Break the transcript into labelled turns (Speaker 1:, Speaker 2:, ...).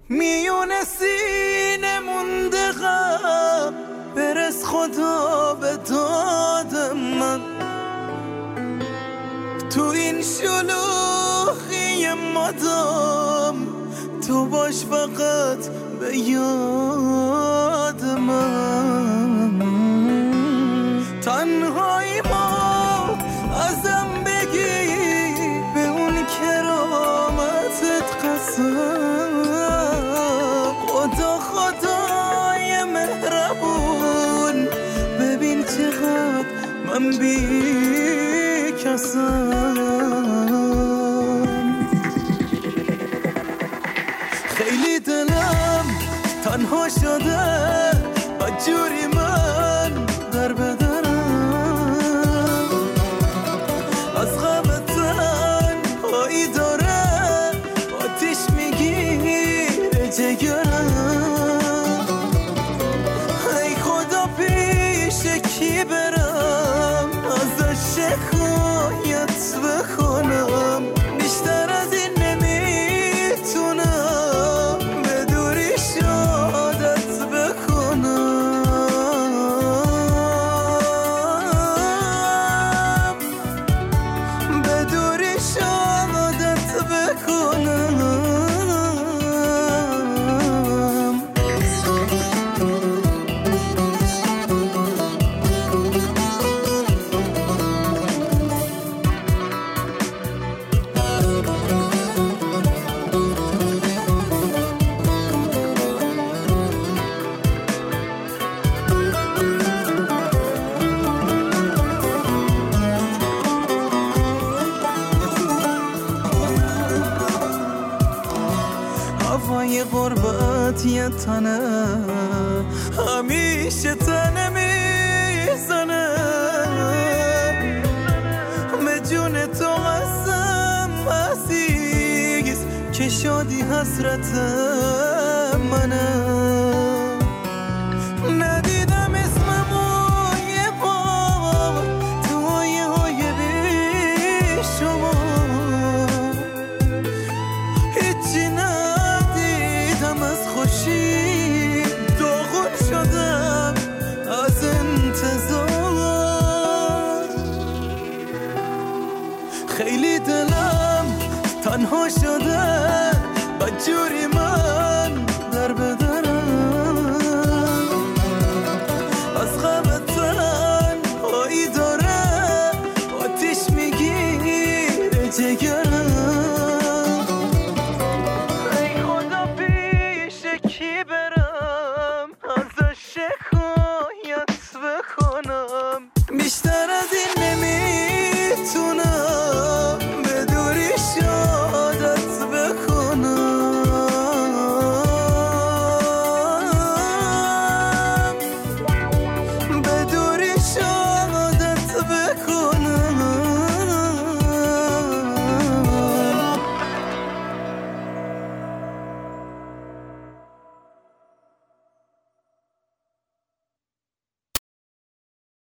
Speaker 1: میون سینه مونده غم، برس خدا به داد من. تو این شلوغی مدام تو باش فقط به یاد من. تنهایی ما ازم بگی به اون کرامتت قسم. خدا خدای مهربون، ببین چقدر من بی کسم. خیلی دلم تنها شده، بدجوری من در بدنم. از غم تنهایی داره آتیش میگیره جگرم. ای خدا پیش کی برم ازش شکایت بکنم؟ بیشتر از این نمیتونم به دوری شادت بکنم، به دوری شادت بکنم. هوای غربت یه تنه همیشه تنه میزنه. به جون تو قسم عزیز که شادی حسرت منه. ندیدم اسممو یه بار تو آیه های بی شما، هیچی ندیدم از خوشی، داغون شدم از انتظار. خیلی دلم تنها شده، بدجوری